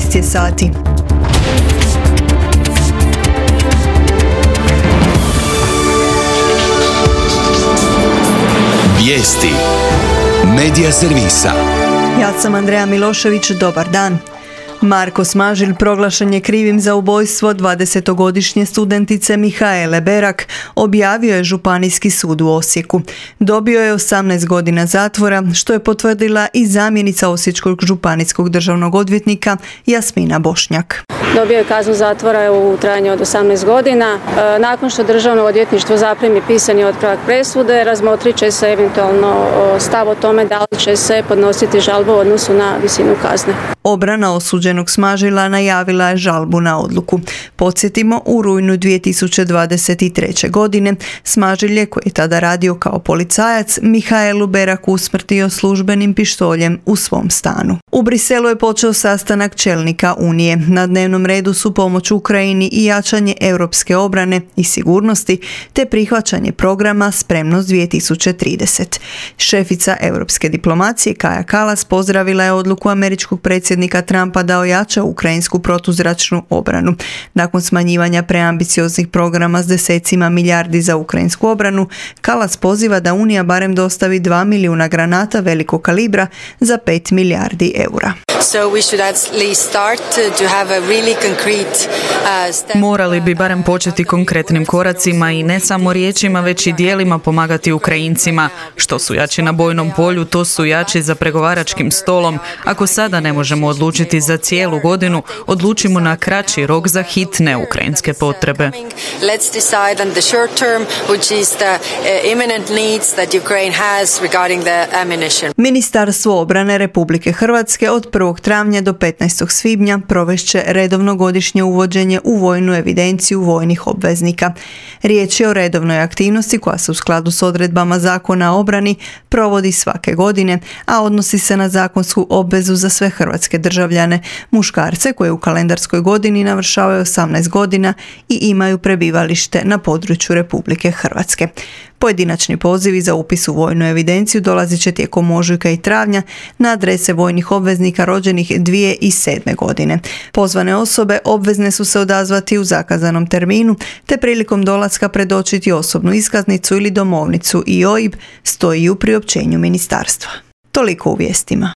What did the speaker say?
19 je sati. Vijesti Medija servisa. Ja sam Andreja Milošević, dobar dan. Marko Smažilj proglašen je krivim za ubojstvo 20-godišnje studentice Mihaele Berak, objavio je Županijski sud u Osijeku. Dobio je 18 godina zatvora, što je potvrdila i zamjenica Osječkog županijskog državnog odvjetnika Jasmina Bošnjak. Dobio je kaznu zatvora u trajanju od 18 godina. Nakon što državno odvjetništvo zaprimi pisani otpravak presude, razmotrit će se eventualno stav o tome da li će se podnositi žalbu u odnosu na visinu kazne. Obrana osuđenog Smažila najavila je žalbu na odluku. Podsjetimo, u rujnu 2023. godine Smažilj je, koji je tada radio kao policajac, Mihaelu Berak usmrtio službenim pištoljem u svom stanu. U Briselu je počeo sastanak čelnika Unije. Na dnevnom redu su pomoć Ukrajini i jačanje europske obrane i sigurnosti, te prihvaćanje programa Spremnost 2030. Šefica europske diplomacije Kaja Kallas pozdravila je odluku američkog predsjednika Trumpa da ojača ukrajinsku protuzračnu obranu. Nakon smanjivanja preambicioznih programa s desecima milijardi za ukrajinsku obranu, Kallas poziva da Unija barem dostavi 2 milijuna granata velikog kalibra za 5 milijardi eura. Morali bi barem početi konkretnim koracima i ne samo riječima, već i dijelima pomagati Ukrajincima. Što su jači na bojnom polju, to su jači za pregovaračkim stolom. Ako sada ne možemo odlučiti za cijelu godinu, odlučimo na kraći rok za hitne ukrajinske potrebe. Ministarstvo obrane Republike Hrvatske od 1. travnja do 15. svibnja provešće redovno godišnje uvođenje u vojnu evidenciju vojnih obveznika. Riječ je o redovnoj aktivnosti koja se u skladu s odredbama Zakona o obrani provodi svake godine, a odnosi se na zakonsku obvezu za sve hrvatske državljane, muškarce koji u kalendarskoj godini navršavaju 18 godina i imaju prebivalište na području Republike Hrvatske. Pojedinačni pozivi za upis u vojnu evidenciju dolazit će tijekom ožujka i travnja na adrese vojnih obveznika rođenih 2007. godine. Pozvane osobe obvezne su se odazvati u zakazanom terminu, te prilikom dolaska predočiti osobnu iskaznicu ili domovnicu i OIB, stoji u priopćenju ministarstva. Toliko u vijestima.